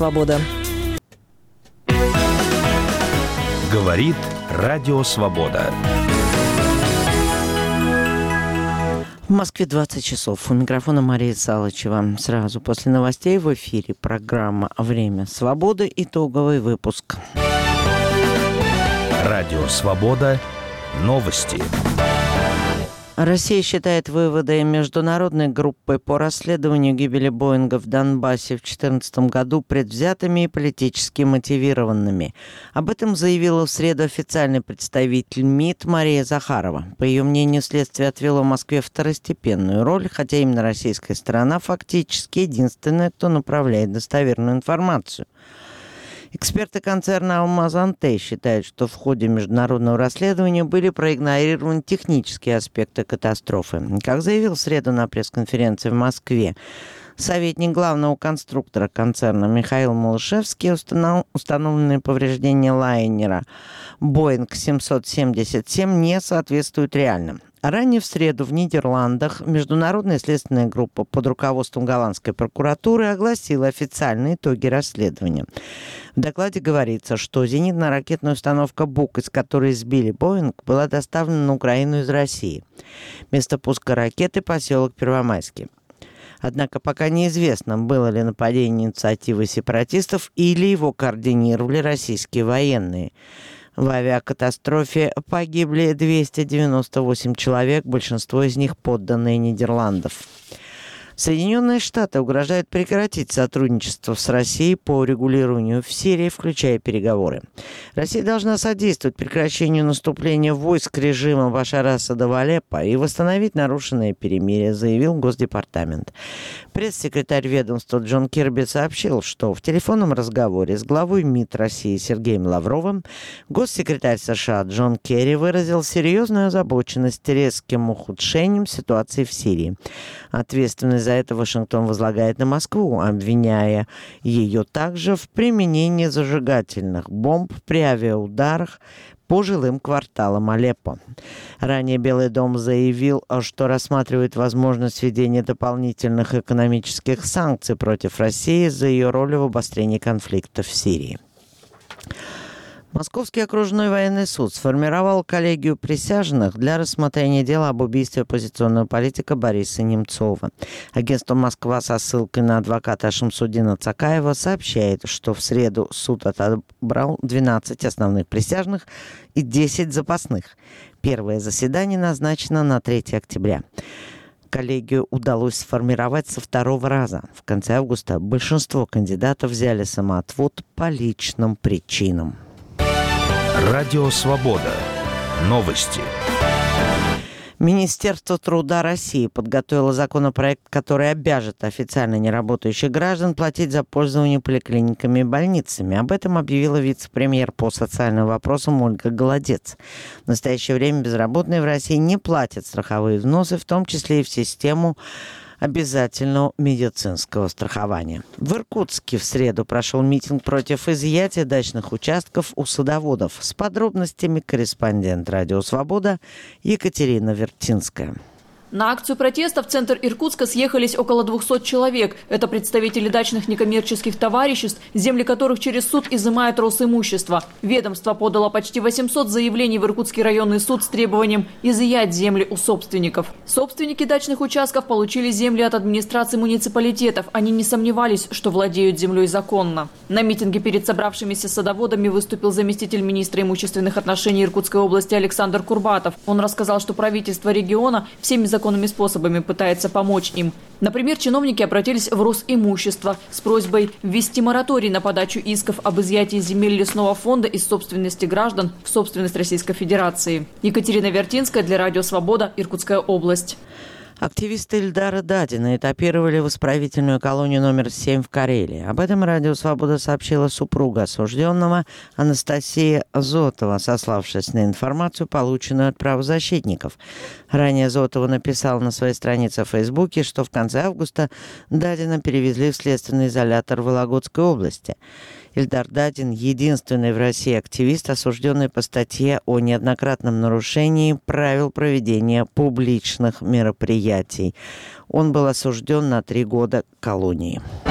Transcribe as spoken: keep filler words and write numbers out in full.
Свобода». Говорит Радио Свобода. В Москве двадцать часов. У микрофона Мария Салычева. Сразу после новостей в эфире программа «Время свободы». Итоговый выпуск. Радио Свобода. Новости. Россия считает выводы международной группы по расследованию гибели Боинга в Донбассе в две тысячи четырнадцатом году предвзятыми и политически мотивированными. Об этом заявила в среду официальный представитель МИД Мария Захарова. По ее мнению, следствие отвело Москве второстепенную роль, хотя именно российская сторона фактически единственная, кто направляет достоверную информацию. Эксперты концерна «Алмаз-Антей» считают, что в ходе международного расследования были проигнорированы технические аспекты катастрофы. Как заявил в среду на пресс-конференции в Москве советник главного конструктора концерна Михаил Малышевский, установ... установленные повреждения лайнера «Боинг семьсот семьдесят семь» не соответствуют реальным. Ранее в среду в Нидерландах международная следственная группа под руководством голландской прокуратуры огласила официальные итоги расследования. В докладе говорится, что зенитно-ракетная установка «Бук», из которой сбили «Боинг», была доставлена на Украину из России. Место пуска ракеты – поселок Первомайский. Однако пока неизвестно, было ли нападение инициативы сепаратистов или его координировали российские военные. В авиакатастрофе погибли двести девяносто восемь человек, большинство из них подданные Нидерландов. Соединенные Штаты угрожают прекратить сотрудничество с Россией по урегулированию в Сирии, включая переговоры. Россия должна содействовать прекращению наступления войск режима Башара Асада в Алеппо и восстановить нарушенное перемирие, заявил Госдепартамент. Пресс-секретарь ведомства Джон Кирби сообщил, что в телефонном разговоре с главой МИД России Сергеем Лавровым госсекретарь США Джон Керри выразил серьезную озабоченность резким ухудшением ситуации в Сирии. Ответственность за это Вашингтон возлагает на Москву, обвиняя ее также в применении зажигательных бомб при авиаударах по жилым кварталам Алеппо. Ранее Белый дом заявил, что рассматривает возможность введения дополнительных экономических санкций против России за ее роль в обострении конфликта в Сирии. Московский окружной военный суд сформировал коллегию присяжных для рассмотрения дела об убийстве оппозиционного политика Бориса Немцова. Агентство «Москва» со ссылкой на адвоката Шамсудина Цакаева сообщает, что в среду суд отобрал двенадцать основных присяжных и десять запасных. Первое заседание назначено на третьего октября. Коллегию удалось сформировать со второго раза. В конце августа большинство кандидатов взяли самоотвод по личным причинам. Радио Свобода. Новости. Министерство труда России подготовило законопроект, который обяжет официально неработающих граждан платить за пользование поликлиниками и больницами. Об этом объявила вице-премьер по социальным вопросам Ольга Голодец. В настоящее время безработные в России не платят страховые взносы, в том числе и в систему обязательного медицинского страхования. В Иркутске в среду прошел митинг против изъятия дачных участков у садоводов. С подробностями корреспондент «Радио Свобода» Екатерина Вертинская. На акцию протеста в центр Иркутска съехались около двухсот человек. Это представители дачных некоммерческих товариществ, земли которых через суд изымают Росимущество. Ведомство подало почти восемьсот заявлений в Иркутский районный суд с требованием изъять земли у собственников. Собственники дачных участков получили земли от администрации муниципалитетов. Они не сомневались, что владеют землей законно. На митинге перед собравшимися садоводами выступил заместитель министра имущественных отношений Иркутской области Александр Курбатов. Он рассказал, что правительство региона всеми законами законными способами пытается помочь им. Например, чиновники обратились в Росимущество с просьбой ввести мораторий на подачу исков об изъятии земель лесного фонда из собственности граждан в собственность Российской Федерации. Екатерина Вертинская для Радио Свобода, Иркутская область. Активисты Ильдара Дадина этапировали в исправительную колонию номер семь в Карелии. Об этом Радио Свобода сообщила супруга осужденного Анастасия Зотова, сославшись на информацию, полученную от правозащитников. Ранее Зотова написала на своей странице в Фейсбуке, что в конце августа Дадина перевезли в следственный изолятор Вологодской области. Ильдар Дадин – единственный в России активист, осужденный по статье о неоднократном нарушении правил проведения публичных мероприятий. Он был осужден на три года колонии.